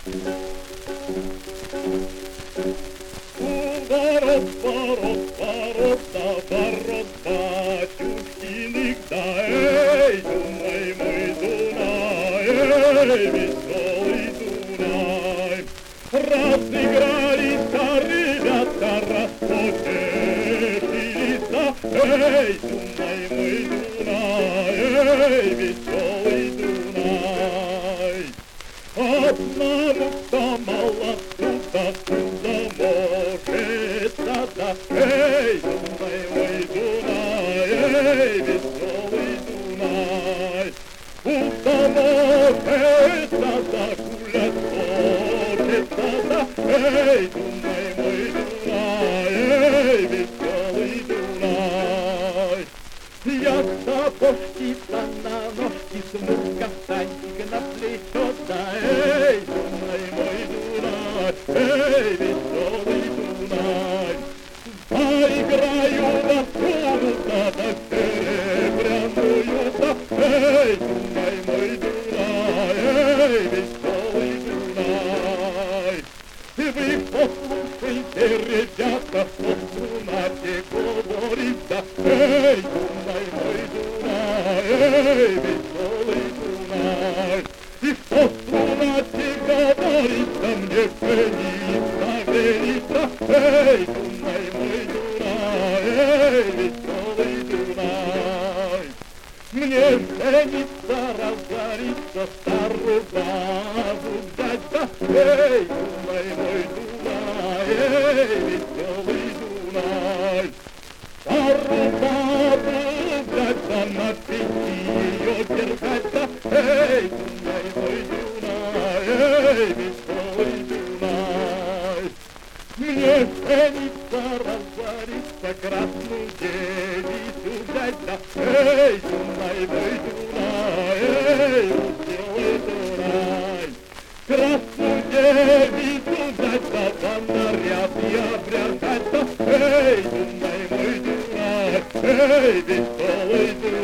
Батюшкиных, да эй, Дунай, мой Дунай, эй, веселый Дунай. Разыгрались ребята, распотешились, да эй, Дунай, мой Дунай, эй, веселый Дунай. Одному-то молодцу да заможется, да эй, Дунай, мой Дунай, эй, веселый Дунай. У заможется, да гулять хочется, да эй, Дунай, мой Дунай, эй, веселый Дунай. Я сапожки-то на ножки, смурка, Санчик на плечо, да эй, Дунай, мой Дунай, эй, веселый Дунай. Поиграю на струну-то, да серебряную-то, эй, Дунай, мой Дунай, эй, веселый Дунай. Вы послушайте, ребята, что струна те говорит, да эй, Дунай, мой Дунай, эй, веселый Дунай. И что струна те говорит, да мне жениться, верится, эй, Дунай, мой Дунай, эй, веселый Дунай. Мне жениться, разориться, старую бабу взять, да эй, Дунай, мой Дунай, эй, веселый Дунай. Старую бабу взять, да на пяти ее держать, да эй, Дунай, мой Дунай, эй, веселый Дунай. Мне жениться, разориться, красную девицу взять, да эй, Дунай, мой Дунай, эй, веселый Дунай. Красную девицу взять, да наряд и обряжать, да эй, Дунай, мой Дунай, эй, веселый Дунай.